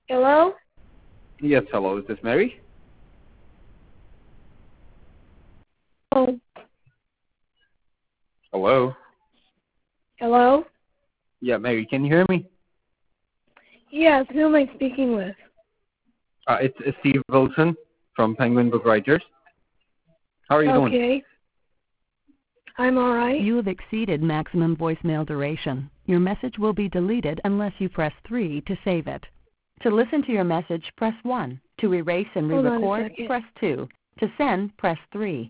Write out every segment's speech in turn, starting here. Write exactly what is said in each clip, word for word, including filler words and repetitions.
Hello? Yes, hello. Is this Mary? Oh, Hello? hello? Yeah, Mary, can you hear me? Yes, who am I speaking with? Uh, it's, it's Steve Wilson from Penguin Book Writers. How are you doing? Okay. I'm all right. You have exceeded maximum voicemail duration. Your message will be deleted unless you press three to save it. To listen to your message, press one. To erase and Hold on a re-record, second. press two. To send, press three.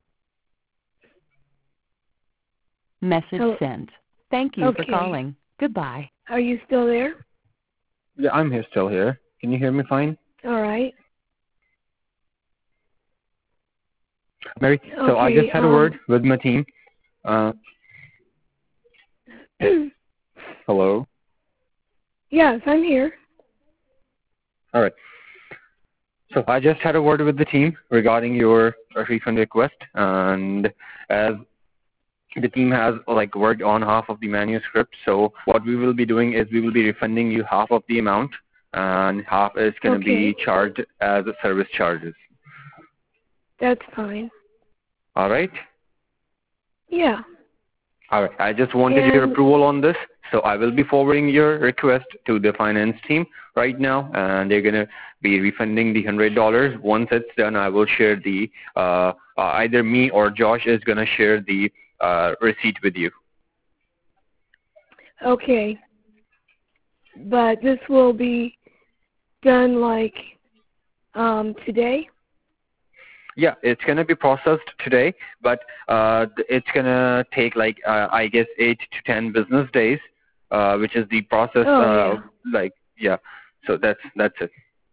Message Hello. sent. Thank you Okay. for calling. Goodbye. Are you still there? Yeah, I'm here, still here. Can you hear me fine? All right. Mary, so I Okay, just had a um, word with my team. Uh, hello? yes, I'm here. All right. So I just had a word with the team regarding your uh, refund request, and as the team has like worked on half of the manuscript, so what we will be doing is we will be refunding you half of the amount, and half is going to Okay. be charged as a service charges. That's fine. All right? Yeah. All right. I just wanted And your approval on this, so I will be forwarding your request to the finance team right now, and they're going to be refunding the one hundred dollars. Once it's done, I will share the, uh, uh, either me or Josh is going to share the uh, receipt with you. okay. But this will be done like um today? Yeah, it's going to be processed today, but uh, it's going to take like, uh, I guess, eight to ten business days, uh, which is the process, Oh, uh, yeah. like, yeah. So that's that's it.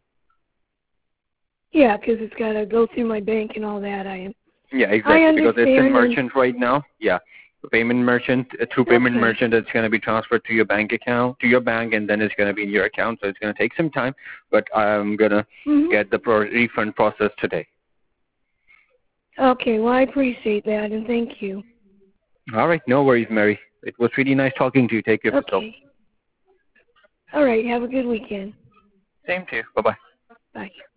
Yeah, because it's got to go through my bank and all that. I Yeah, I exactly, because it's in understand. And merchant right now. Yeah, the payment merchant, uh, through payment okay. merchant, it's going to be transferred to your bank account, to your bank, and then it's going to be in your account. So it's going to take some time, but I'm going to Mm-hmm. get the pro- refund process today. Okay, well, I appreciate that, and thank you. All right, no worries, Mary. It was really nice talking to you. Take care of yourself. Okay. All right, have a good weekend. Same to you. Bye-bye. Bye.